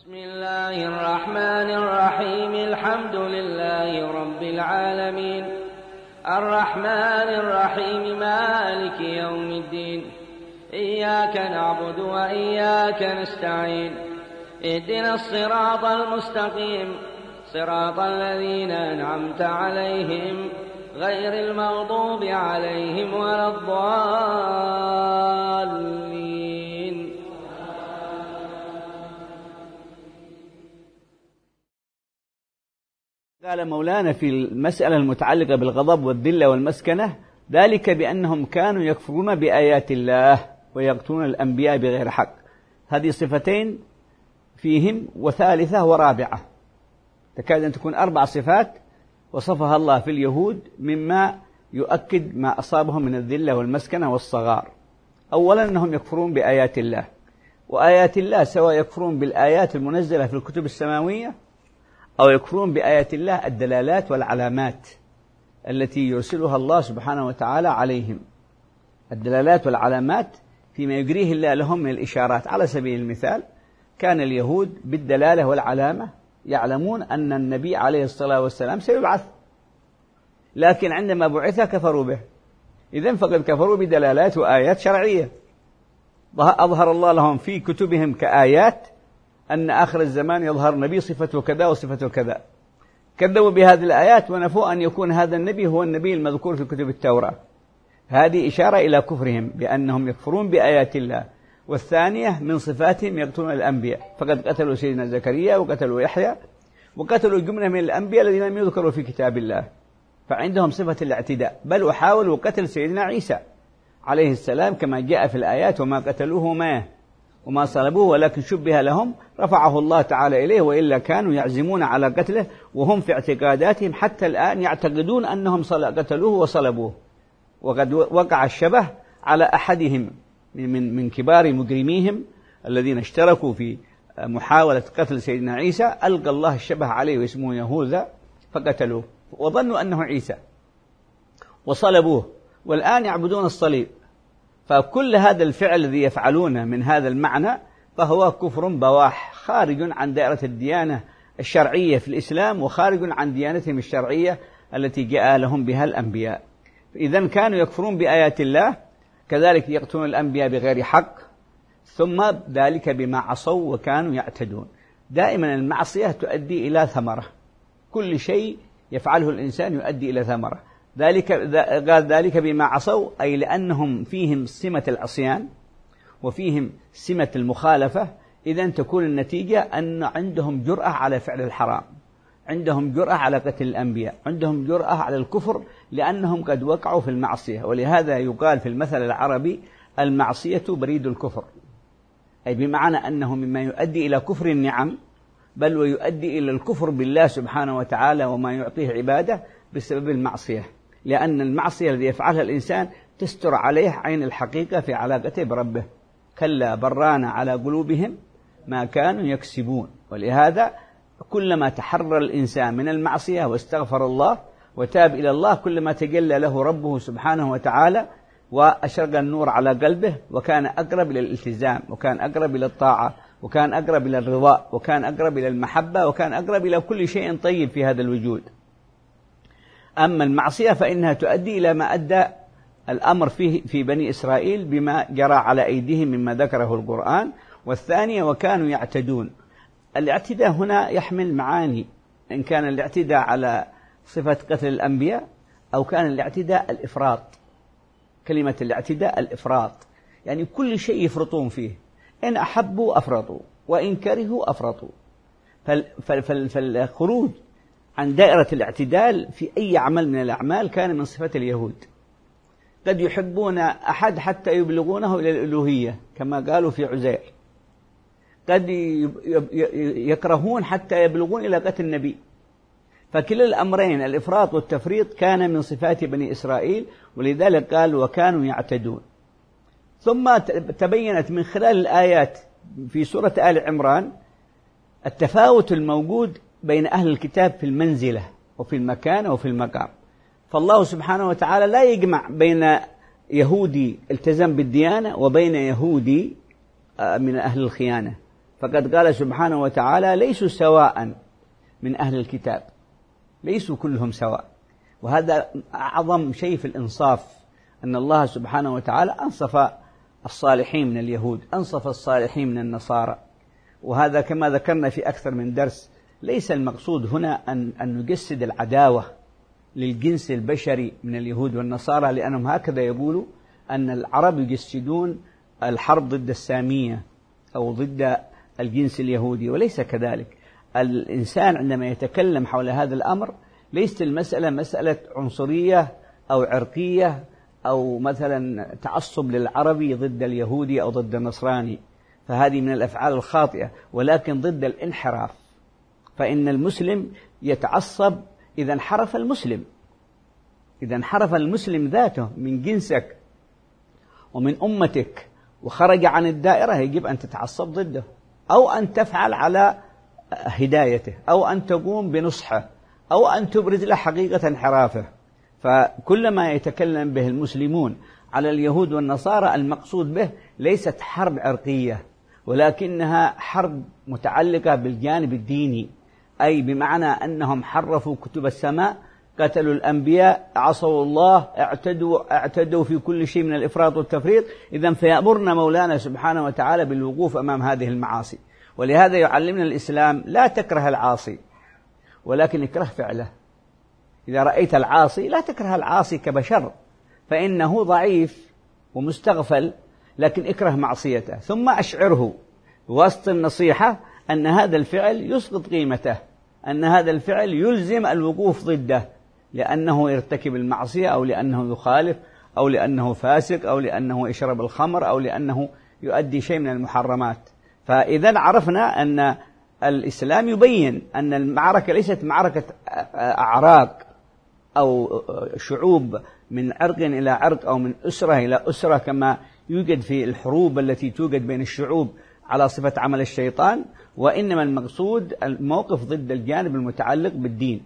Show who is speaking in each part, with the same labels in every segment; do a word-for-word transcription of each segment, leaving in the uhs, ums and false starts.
Speaker 1: بسم الله الرحمن الرحيم. الحمد لله رب العالمين الرحمن الرحيم مالك يوم الدين. إياك نعبد وإياك نستعين. اهدنا الصراط المستقيم صراط الذين أنعمت عليهم غير المغضوب عليهم ولا الضالين.
Speaker 2: قال مولانا في المسألة المتعلقة بالغضب والذلة والمسكنة: ذلك بأنهم كانوا يكفرون بآيات الله ويقتلون الأنبياء بغير حق. هذه صفتين فيهم، وثالثة ورابعة، تكاد أن تكون أربع صفات وصفها الله في اليهود مما يؤكد ما أصابهم من الذلة والمسكنة والصغار. أولا أنهم يكفرون بآيات الله، وآيات الله سواء يكفرون بالآيات المنزلة في الكتب السماوية أو يكفرون بآيات الله الدلالات والعلامات التي يرسلها الله سبحانه وتعالى عليهم. الدلالات والعلامات فيما يجريه الله لهم من الإشارات. على سبيل المثال، كان اليهود بالدلالة والعلامة يعلمون أن النبي عليه الصلاة والسلام سيبعث، لكن عندما بعث كفروا به. إذن فقد كفروا بدلالات وآيات شرعية أظهر الله لهم في كتبهم كآيات أن آخر الزمان يظهر نبي صفته كذا وصفته كذا. كذبوا بهذه الآيات ونفوا أن يكون هذا النبي هو النبي المذكور في كتب التوراة. هذه إشارة إلى كفرهم بأنهم يكفرون بآيات الله. والثانية من صفاتهم يقتلون الأنبياء، فقد قتلوا سيدنا زكريا وقتلوا يحيى وقتلوا جملة من الأنبياء الذين لم يذكروا في كتاب الله، فعندهم صفة الاعتداء. بل وحاولوا قتل سيدنا عيسى عليه السلام كما جاء في الآيات: وما قتلوه ما وما صلبوه ولكن شبه لهم رفعه الله تعالى إليه، وإلا كانوا يعزمون على قتله وهم في اعتقاداتهم حتى الآن يعتقدون أنهم قتلوه وصلبوه. وقد وقع الشبه على أحدهم من من كبار مجرميهم الذين اشتركوا في محاولة قتل سيدنا عيسى، ألقى الله الشبه عليه واسمه يهوذا فقتلوه وظنوا أنه عيسى وصلبوه، والآن يعبدون الصليب. فكل هذا الفعل الذي يفعلونه من هذا المعنى فهو كفر بواح، خارج عن دائرة الديانة الشرعية في الإسلام وخارج عن ديانتهم الشرعية التي جاء لهم بها الأنبياء. إذن كانوا يكفرون بآيات الله، كذلك يقتلون الأنبياء بغير حق، ثم ذلك بما عصوا وكانوا يعتدون. دائما المعصية تؤدي إلى ثمرة، كل شيء يفعله الإنسان يؤدي إلى ثمرة. ذلك قال ذلك بما عصوا، أي لأنهم فيهم سمة العصيان وفيهم سمة المخالفة. إذن تكون النتيجة أن عندهم جرأة على فعل الحرام، عندهم جرأة على قتل الأنبياء، عندهم جرأة على الكفر، لأنهم قد وقعوا في المعصية. ولهذا يقال في المثل العربي: المعصية بريد الكفر، أي بمعنى أنه مما يؤدي إلى كفر النعم، بل ويؤدي إلى الكفر بالله سبحانه وتعالى وما يعطيه عباده بسبب المعصية، لأن المعصية الذي يفعلها الإنسان تستر عليه عين الحقيقة في علاقته بربه. كلا بران على قلوبهم ما كانوا يكسبون. ولهذا كلما تحرر الإنسان من المعصية واستغفر الله وتاب إلى الله، كلما تجلى له ربه سبحانه وتعالى وأشرق النور على قلبه، وكان أقرب إلى الالتزام، وكان أقرب إلى الطاعة، وكان أقرب إلى الرضا، وكان أقرب إلى المحبة، وكان أقرب إلى كل شيء طيب في هذا الوجود. أما المعصية فإنها تؤدي إلى ما أدى الأمر فيه في بني إسرائيل بما جرى على أيديهم مما ذكره القرآن. والثانية وكانوا يعتدون. الاعتداء هنا يحمل معاني، إن كان الاعتداء على صفة قتل الأنبياء أو كان الاعتداء الإفراط. كلمة الاعتداء الإفراط يعني كل شيء يفرطون فيه، إن أحبوا أفرطوا وإن كرهوا أفرطوا. فالخروج عن دائرة الاعتدال في أي عمل من الأعمال كان من صفة اليهود. قد يحبون أحد حتى يبلغونه إلى الألوهية كما قالوا في عزير، قد يكرهون حتى يبلغون إلى قتل النبي. فكلا الأمرين الإفراط والتفريط كان من صفات بني إسرائيل، ولذلك قال وكانوا يعتدون. ثم تبينت من خلال الآيات في سورة آل عمران التفاوت الموجود بين أهل الكتاب في المنزلة وفي المكان وفي المقام. فالله سبحانه وتعالى لا يجمع بين يهودي التزم بالديانة وبين يهودي من أهل الخيانة. فقد قال سبحانه وتعالى ليسوا سواء من أهل الكتاب، ليسوا كلهم سواء. وهذا أعظم شيء في الإنصاف، أن الله سبحانه وتعالى أنصف الصالحين من اليهود، أنصف الصالحين من النصارى. وهذا كما ذكرنا في أكثر من درس، ليس المقصود هنا أن, أن نجسد العداوة للجنس البشري من اليهود والنصارى، لأنهم هكذا يقولوا أن العرب يجسدون الحرب ضد السامية أو ضد الجنس اليهودي، وليس كذلك. الإنسان عندما يتكلم حول هذا الأمر ليست المسألة مسألة عنصرية أو عرقية أو مثلا تعصب للعربي ضد اليهودي أو ضد النصراني، فهذه من الأفعال الخاطئة، ولكن ضد الانحراف. فإن المسلم يتعصب إذا انحرف المسلم، إذا انحرف المسلم ذاته من جنسك ومن أمتك وخرج عن الدائرة، يجب أن تتعصب ضده، أو أن تفعل على هدايته، أو أن تقوم بنصحه، أو أن تبرز له حقيقة انحرافه. فكل ما يتكلم به المسلمون على اليهود والنصارى المقصود به ليست حرب عرقية، ولكنها حرب متعلقة بالجانب الديني، أي بمعنى أنهم حرفوا كتب السماء، قتلوا الأنبياء، عصوا الله، اعتدوا, اعتدوا في كل شيء من الإفراط والتفريط. إذن فيأمرنا مولانا سبحانه وتعالى بالوقوف أمام هذه المعاصي. ولهذا يعلمنا الإسلام لا تكره العاصي، ولكن اكره فعله. إذا رأيت العاصي لا تكره العاصي كبشر، فإنه ضعيف ومستغفل، لكن اكره معصيته، ثم أشعره وسط النصيحة أن هذا الفعل يسقط قيمته، أن هذا الفعل يلزم الوقوف ضده، لأنه يرتكب المعصية، أو لأنه يخالف، أو لأنه فاسق، أو لأنه يشرب الخمر، أو لأنه يؤدي شيء من المحرمات. فإذا عرفنا أن الإسلام يبين أن المعركة ليست معركة أعراق أو شعوب من عرق إلى عرق أو من أسرة إلى أسرة، كما يوجد في الحروب التي توجد بين الشعوب على صفة عمل الشيطان، وإنما المقصود الموقف ضد الجانب المتعلق بالدين.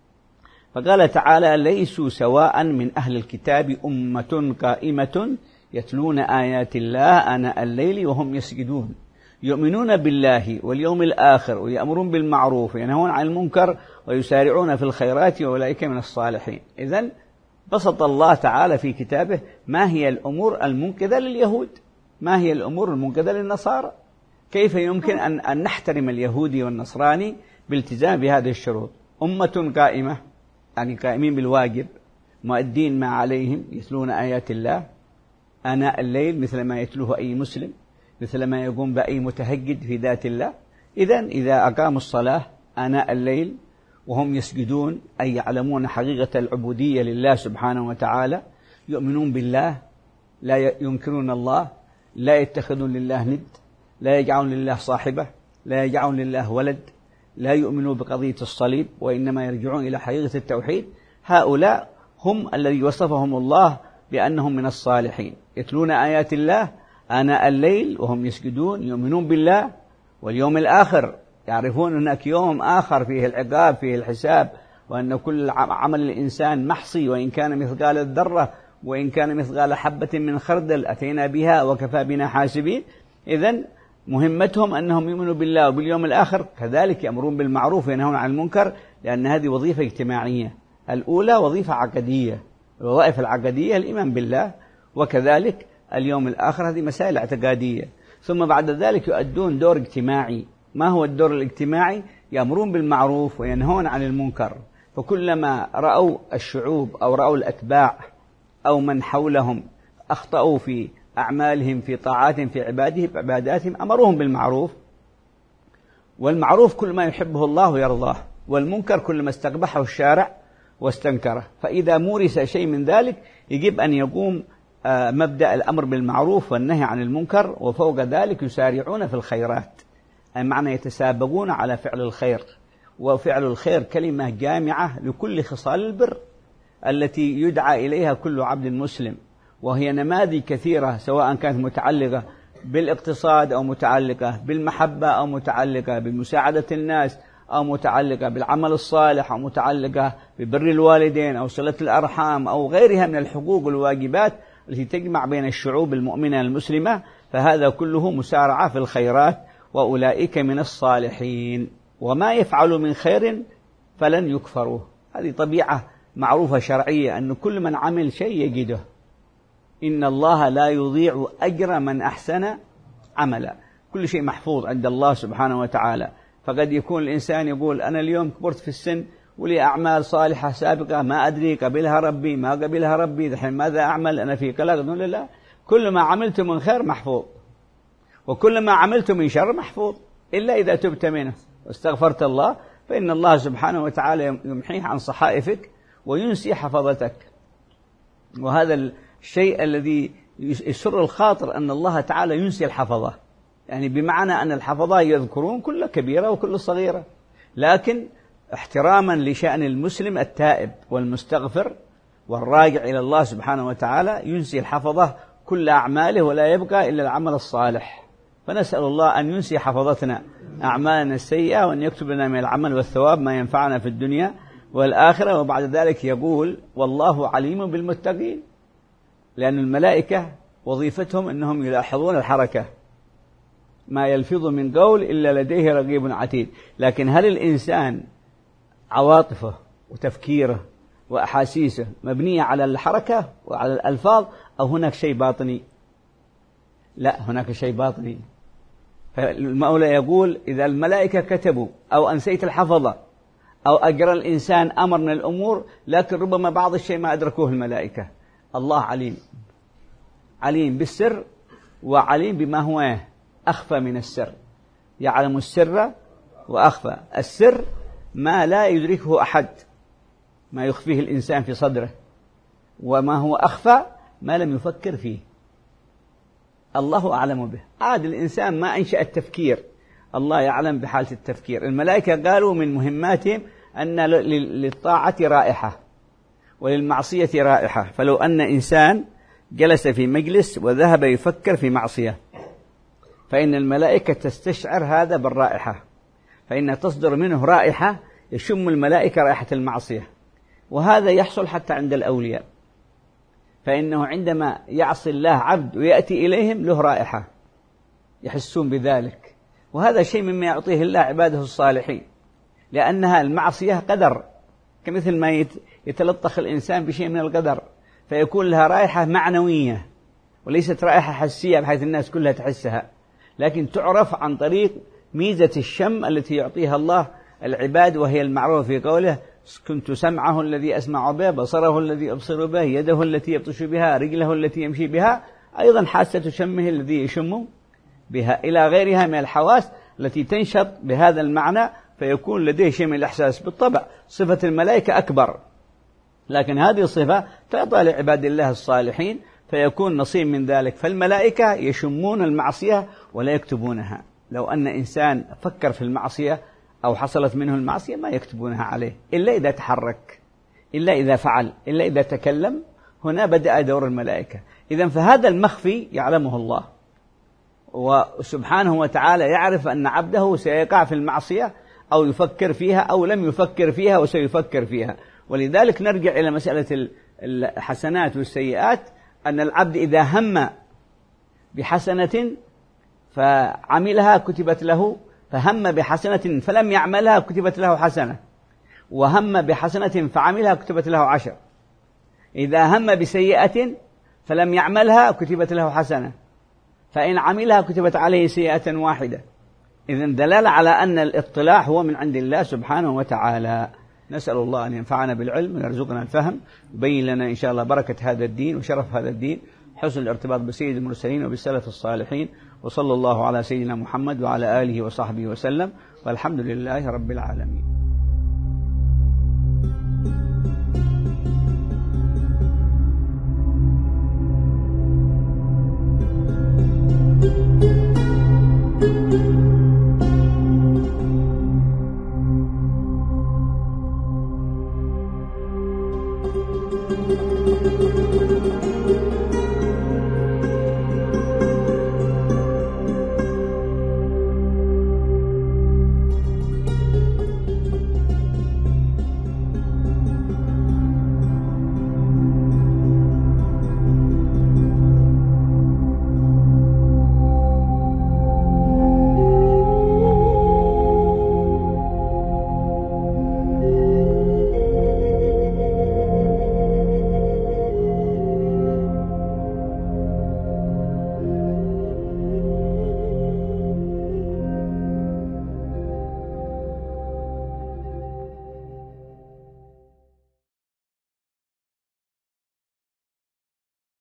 Speaker 2: فقال تعالى ليسوا سواء من أهل الكتاب أمة قائمة يتلون آيات الله آناء الليل وهم يسجدون يؤمنون بالله واليوم الآخر ويأمرون بالمعروف وينهون عن المنكر ويسارعون في الخيرات وأولئك من الصالحين. إذن بسط الله تعالى في كتابه ما هي الأمور المنقذة لليهود، ما هي الأمور المنقذة للنصارى، كيف يمكن أن, أن نحترم اليهودي والنصراني بالتزام بهذه الشروط. أمة قائمة يعني قائمين بالواجب، مؤدين ما عليهم، يتلون آيات الله آناء الليل مثل ما يتلوه أي مسلم، مثل ما يقوم بأي متهجد في ذات الله. إذن إذا أقاموا الصلاة آناء الليل وهم يسجدون، أي يعلمون حقيقة العبودية لله سبحانه وتعالى، يؤمنون بالله، لا ينكرون الله، لا يتخذون لله ند، لا يجعلون لله صاحبة، لا يجعلون لله ولد، لا يؤمنون بقضية الصليب، وإنما يرجعون إلى حقيقة التوحيد. هؤلاء هم الذي وصفهم الله بأنهم من الصالحين، يتلون آيات الله آناء الليل وهم يسجدون، يؤمنون بالله واليوم الآخر، يعرفون هناك يوم آخر فيه العقاب، فيه الحساب، وأن كل عمل الإنسان محصي، وإن كان مثقال الذرة وإن كان مثقال حبة من خردل أتينا بها وكفى بنا حاسبين. إذن مهمتهم أنهم يؤمنوا بالله وباليوم الآخر، كذلك يأمرون بالمعروف وينهون عن المنكر، لأن هذه وظيفة اجتماعية. الأولى وظيفة عقدية، الوظائف العقدية الإيمان بالله، وكذلك اليوم الآخر، هذه مسائل اعتقادية. ثم بعد ذلك يؤدون دور اجتماعي. ما هو الدور الاجتماعي؟ يأمرون بالمعروف وينهون عن المنكر. فكلما رأوا الشعوب أو رأوا الأتباع أو من حولهم أخطأوا في أعمالهم، في طاعاتهم، في عبادهم عباداتهم، أمروهم بالمعروف. والمعروف كل ما يحبه الله ويرضاه، والمنكر كل ما استقبحه الشارع واستنكره. فإذا مورس شيء من ذلك يجب أن يقوم مبدأ الأمر بالمعروف والنهي عن المنكر، وفوق ذلك يسارعون في الخيرات، أي معنى يتسابقون على فعل الخير. وفعل الخير كلمة جامعة لكل خصال البر التي يدعى إليها كل عبد مسلم، وهي نماذج كثيرة، سواء كانت متعلقة بالاقتصاد أو متعلقة بالمحبة أو متعلقة بمساعدة الناس أو متعلقة بالعمل الصالح أو متعلقة ببر الوالدين أو صلة الأرحام أو غيرها من الحقوق والواجبات التي تجمع بين الشعوب المؤمنة المسلمة. فهذا كله مسارعة في الخيرات وأولئك من الصالحين، وما يفعلوا من خير فلن يكفروه. هذه طبيعة معروفة شرعية، أن كل من عمل شيء يجده. إن الله لا يضيع أجر من أحسن عملا. كل شيء محفوظ عند الله سبحانه وتعالى. فقد يكون الإنسان يقول أنا اليوم كبرت في السن ولي أعمال صالحة سابقة ما أدري قبلها ربي ما قبلها ربي، دحين ماذا أعمل أنا في كلا؟ نقول لا، كل ما عملت من خير محفوظ، وكل ما عملت من شر محفوظ، إلا إذا تبت منه واستغفرت الله فإن الله سبحانه وتعالى يمحيه عن صحائفك وينسي حفظتك. وهذا الشيء الذي يسر الخاطر أن الله تعالى ينسي الحفظة، يعني بمعنى أن الحفظة يذكرون كل كبيرة وكل صغيرة، لكن احتراما لشأن المسلم التائب والمستغفر والراجع إلى الله سبحانه وتعالى ينسي الحفظة كل أعماله ولا يبقى إلا العمل الصالح. فنسأل الله أن ينسي حفظتنا أعمالنا السيئة، وأن يكتب لنا من العمل والثواب ما ينفعنا في الدنيا والآخرة. وبعد ذلك يقول والله عليم بالمتقين، لأن الملائكة وظيفتهم أنهم يلاحظون الحركة، ما يلفظ من قول إلا لديه رقيب عتيد. لكن هل الإنسان عواطفه وتفكيره وأحاسيسه مبنية على الحركة وعلى الألفاظ، أو هناك شيء باطني؟ لا، هناك شيء باطني. فالمولى يقول إذا الملائكة كتبوا أو أنسيت الحفظة أو أجرى الإنسان أمر من الأمور، لكن ربما بعض الشيء ما أدركوه الملائكة. الله عليم، عليم بالسر وعليم بما هو أخفى من السر، يعلم السر وأخفى. السر ما لا يدركه أحد، ما يخفيه الإنسان في صدره، وما هو أخفى ما لم يفكر فيه، الله أعلم به. عاد الإنسان ما أنشأ التفكير، الله يعلم بحالة التفكير. الملائكة قالوا من مهماتهم أن للطاعة رائحة وللمعصية رائحة، فلو أن إنسان جلس في مجلس وذهب يفكر في معصية فإن الملائكة تستشعر هذا بالرائحة، فإن تصدر منه رائحة يشم الملائكة رائحة المعصية. وهذا يحصل حتى عند الأولياء، فإنه عندما يعصي الله عبد ويأتي إليهم له رائحة يحسون بذلك. وهذا شيء مما يعطيه الله عباده الصالحين، لأنها المعصية قدر، كمثل ما يتلطخ الإنسان بشيء من القدر، فيكون لها رائحة معنوية وليست رائحة حسية بحيث الناس كلها تحسها، لكن تعرف عن طريق ميزة الشم التي يعطيها الله العباد، وهي المعروف في قوله كنت سمعه الذي أسمع به، بصره الذي يبصر به، يده التي يبطش بها، رجله التي يمشي بها، أيضا حاسة شمه الذي يشم بها، إلى غيرها من الحواس التي تنشط بهذا المعنى، فيكون لديه شيء من الإحساس. بالطبع صفة الملائكة أكبر، لكن هذه الصفة تعطى لعباد الله الصالحين فيكون نصيب من ذلك. فالملائكة يشمون المعصية ولا يكتبونها. لو أن إنسان فكر في المعصية أو حصلت منه المعصية ما يكتبونها عليه، إلا إذا تحرك، إلا إذا فعل، إلا إذا تكلم، هنا بدأ دور الملائكة. إذن فهذا المخفي يعلمه الله، وسبحانه وتعالى يعرف أن عبده سيقع في المعصية أو يفكر فيها أو لم يفكر فيها وسيفكر فيها. ولذلك نرجع إلى مسألة الحسنات والسيئات، أن العبد إذا هم بحسنة فعملها كتبت له، فهم بحسنة فلم يعملها كتبت له حسنة، وهم بحسنة فعملها كتبت له عشر. إذا هم بسيئة فلم يعملها كتبت له حسنة، فإن عملها كتبت عليه سيئة واحدة. إذن دلالة على أن الاطلاع هو من عند الله سبحانه وتعالى. نسأل الله أن ينفعنا بالعلم ويرزقنا الفهم، يبين لنا إن شاء الله بركة هذا الدين وشرف هذا الدين، حسن الارتباط بسيد المرسلين وبالسلف الصالحين، وصلى الله على سيدنا محمد وعلى آله وصحبه وسلم، والحمد لله رب العالمين.